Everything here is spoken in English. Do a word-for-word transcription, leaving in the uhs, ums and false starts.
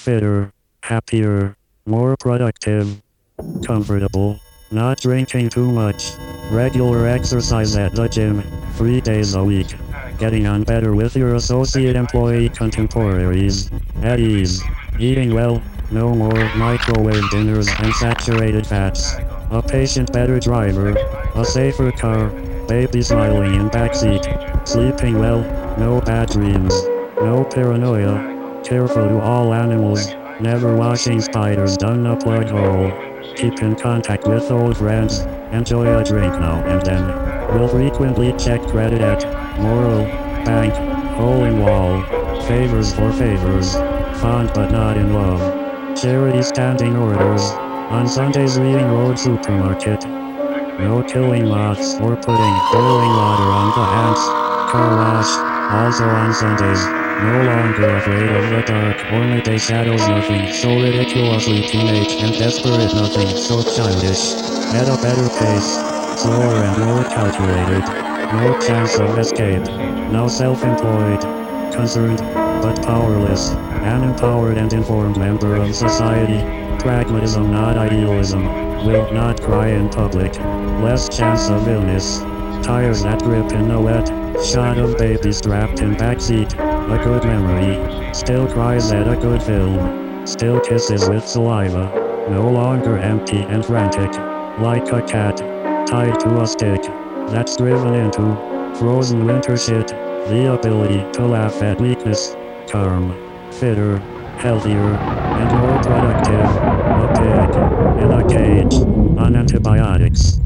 fitter, happier, more productive, comfortable, not drinking too much, regular exercise at the gym, three days a week, getting on better with your associate employee contemporaries, at ease, eating well, no more microwave dinners and saturated fats, a patient better driver, a safer car, baby smiling in backseat, sleeping well, no bad dreams, no paranoia, careful to all animals, never washing spiders down a plug hole, keep in contact with old friends, enjoy a drink now and then, will frequently check credit at Moral, Bank, Hole in Wall, favors for favors, fond but not in love, charity standing orders, on Sundays reading Road Supermarket, no killing moths or putting boiling water on the ants, car wash, also on Sundays, no longer afraid of the dark or midday shadows, nothing so ridiculously teenage and desperate, nothing so childish, at a better pace, slower and more calculated, no chance of escape, now self-employed, concerned, but powerless, an empowered and informed member of society, pragmatism not idealism, will not cry in public, less chance of illness, tires that grip in a wet, shot of baby strapped in backseat, a good memory, still cries at a good film, still kisses with saliva, no longer empty and frantic, like a cat, tied to a stick, that's driven into, frozen winter shit, the ability to laugh at weakness, calm, fitter, healthier, and more productive, a pig, in a cage, on antibiotics.